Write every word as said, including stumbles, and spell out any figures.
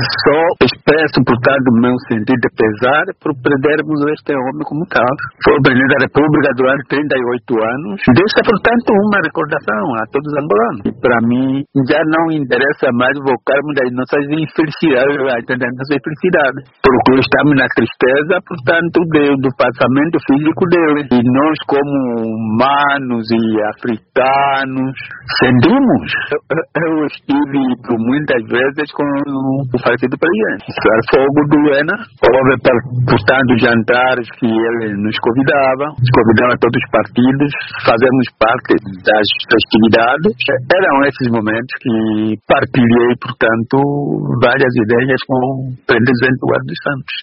Só expresso, portanto, o meu sentido de pesar por perdermos este homem como tal. Foi o presidente da República durante trinta e oito anos. Deixa, portanto, uma recordação a todos os angolanos. E para mim, já não interessa mais focarmos nas nossas infelicidades, entendendo nossas infelicidades. Porque estamos na tristeza, portanto, de, do passamento físico dele. E nós, como humanos e africanos, sentimos. Eu, eu estive por muitas vezes com o falecido presidente. O fogo do Luena. Houve, portanto, jantares que ele nos convidava, nos convidava a todos os partidos, fazemos parte das festividades. Eram esses momentos que partilhei, portanto, várias ideias com o presidente Eduardo dos Santos.